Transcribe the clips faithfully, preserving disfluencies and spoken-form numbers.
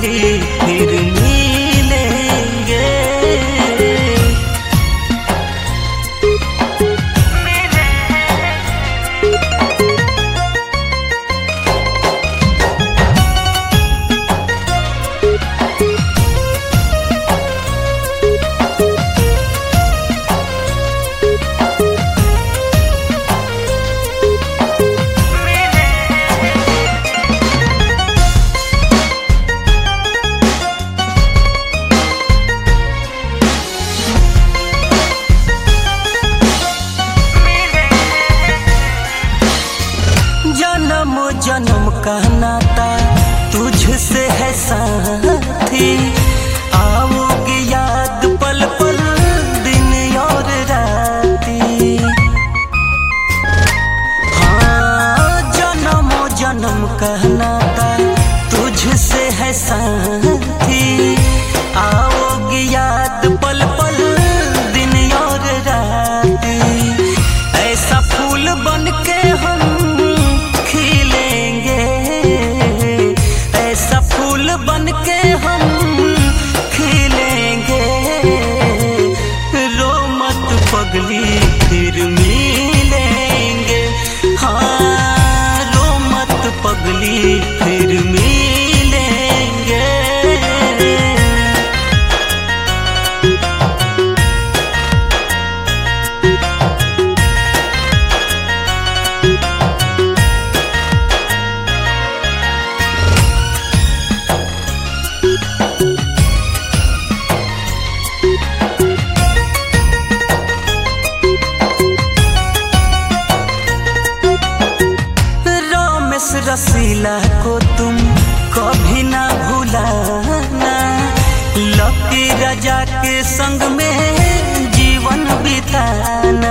पगली फिर मिलेंगे। जन्म जन्म का नाता तुझसे है साथी, आओगे याद पल पल दिन और राती। हाँ जन्म जन्म का नाता तुझसे है साथी, आओगे याद पल पल दिन और राती। ऐसा फूल बन के हम बन के हम खिलेंगे। रो मत पगली फिर मिलेंगे। हाँ रो मत पगली फिर मिलेंगे। रसीला को तुम कभी ना भूलाना, लकी राजा के संग में जीवन बिताना।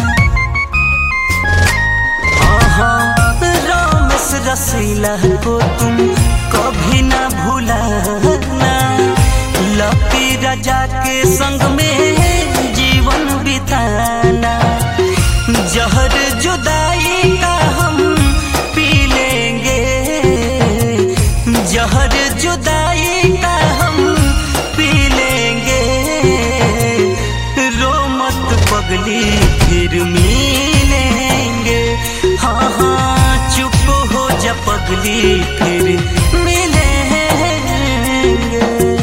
रमेश रसीला को तुम कभी ना भूलाना, लकी राजा के संग में जीवन बिताना। जहर जुदाई का हम जहर जुदाई का हम पी लेंगे। रो मत पगली फिर मिलेंगे। हाँ हाँ चुप हो जा पगली फिर मिलेंगे।